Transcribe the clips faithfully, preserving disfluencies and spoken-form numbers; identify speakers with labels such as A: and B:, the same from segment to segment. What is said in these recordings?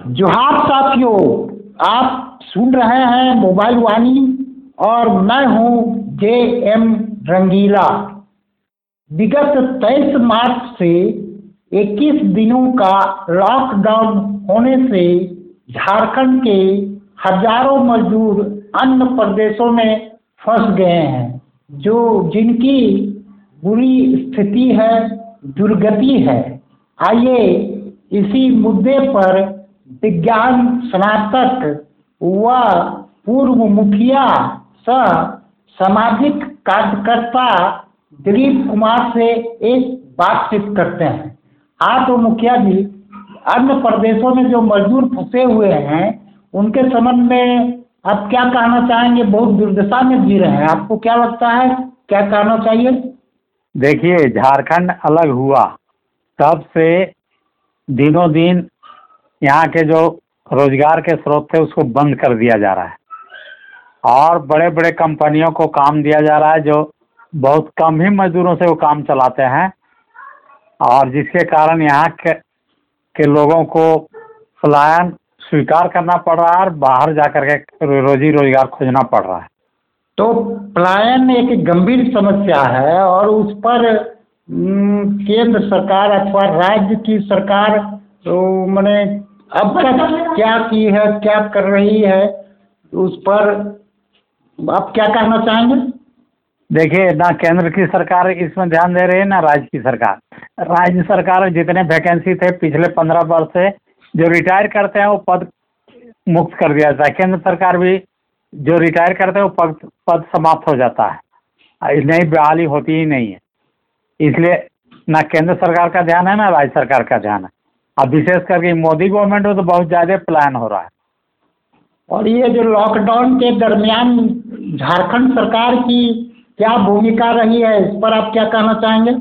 A: जोहार साथियों, आप सुन रहे हैं मोबाइल वाणी और मैं हूं जे एम रंगीला। विगत तेईस मार्च से इक्कीस दिनों का लॉकडाउन होने से झारखंड के हजारों मजदूर अन्य प्रदेशों में फंस गए हैं, जो जिनकी बुरी स्थिति है, दुर्गति है। आइए इसी मुद्दे पर विज्ञान स्नातक व पूर्व मुखिया सह सामाजिक कार्यकर्ता दिलीप कुमार से एक बातचीत करते हैं। हाँ तो मुखिया जी, अन्य प्रदेशों में जो मजदूर फंसे हुए हैं उनके संबंध में आप क्या कहना चाहेंगे? बहुत दुर्दशा में जी रहे हैं, आपको क्या लगता है, क्या कहना चाहिए?
B: देखिए, झारखंड अलग हुआ तब से दिनों दिन यहाँ के जो रोजगार के स्रोत थे उसको बंद कर दिया जा रहा है और बड़े बड़े कंपनियों को काम दिया जा रहा है जो बहुत कम ही मजदूरों से वो काम चलाते हैं, और जिसके कारण यहाँ के, के लोगों को पलायन स्वीकार करना पड़ रहा है और बाहर जाकर के रोजी रोजगार खोजना पड़ रहा है।
A: तो पलायन एक गंभीर समस्या है और उस पर केंद्र सरकार अथवा राज्य की सरकार तो मैंने अब तक क्या की है, क्या कर रही है, उस पर आप क्या कहना चाहेंगे?
B: देखिए, ना केंद्र की सरकार इसमें ध्यान दे रही है ना राज्य की सरकार। राज्य सरकार में जितने वैकेंसी थे पिछले पंद्रह वर्ष से जो रिटायर करते हैं वो पद मुक्त कर दिया जाता है। केंद्र सरकार भी जो रिटायर करते हैं वो पद पद समाप्त हो जाता है, नई बहाली होती ही नहीं है। इसलिए ना केंद्र सरकार का ध्यान है ना राज्य सरकार का ध्यान है। अब विशेष करके मोदी गवर्नमेंट में तो बहुत ज़्यादा प्लान हो रहा है।
A: और ये जो लॉकडाउन के दरमियान झारखंड सरकार की क्या भूमिका रही है, इस पर आप क्या कहना चाहेंगे?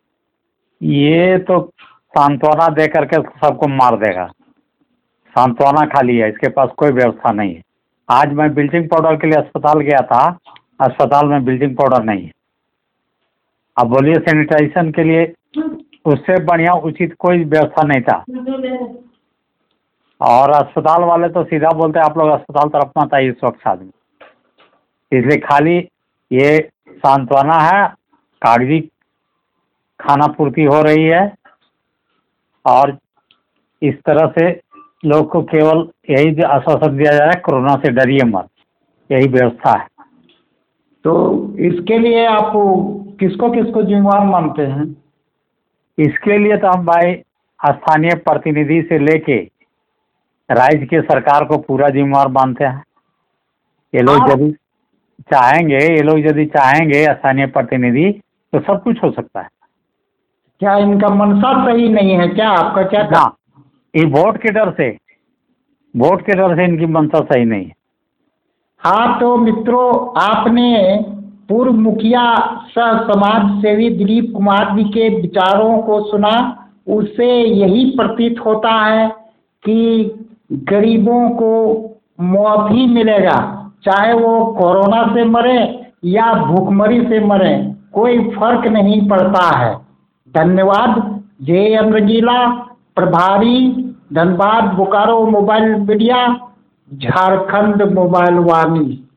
B: ये तो सांत्वना दे करके सबको मार देगा। सांत्वना खाली है, इसके पास कोई व्यवस्था नहीं है। आज मैं ब्लीचिंग पाउडर के लिए अस्पताल गया था, अस्पताल में ब्लीचिंग पाउडर नहीं है। अब बोलिए सैनिटाइजेशन के लिए उससे बढ़िया उचित कोई व्यवस्था नहीं था। और अस्पताल वाले तो सीधा बोलते हैं आप लोग अस्पताल तरफ मत आइए इस वक्त आदमी। इसलिए खाली ये सांत्वना है, कागजी खाना पूर्ति हो रही है और इस तरह से लोग को केवल यही आश्वासन दिया जा रहा है कोरोना से डरिए मत, यही व्यवस्था है।
A: तो इसके लिए आप किसको किसको जिम्मेवार मानते हैं?
B: इसके लिए तो हम भाई स्थानीय प्रतिनिधि से लेके राज्य के सरकार को पूरा जिम्मेवार मानते हैं। ये लोग यदि चाहेंगे ये लोग यदि चाहेंगे स्थानीय प्रतिनिधि तो सब कुछ हो सकता है।
A: क्या इनका मंशा सही नहीं है क्या? आपका क्या
B: ना, ये वोट के डर से वोट के डर से इनकी मंशा सही नहीं है।
A: हाँ तो मित्रों, आपने पूर्व मुखिया सह समाज सेवी दिलीप कुमार जी के विचारों को सुना। उससे यही प्रतीत होता है कि गरीबों को मुआवजा मिलेगा, चाहे वो कोरोना से मरे या भूखमरी से मरे, कोई फर्क नहीं पड़ता है। धन्यवाद। जे एम रंगीला, प्रभारी, Dhanbad, Bokaro mobile media, Jharkhand mobile वाणी।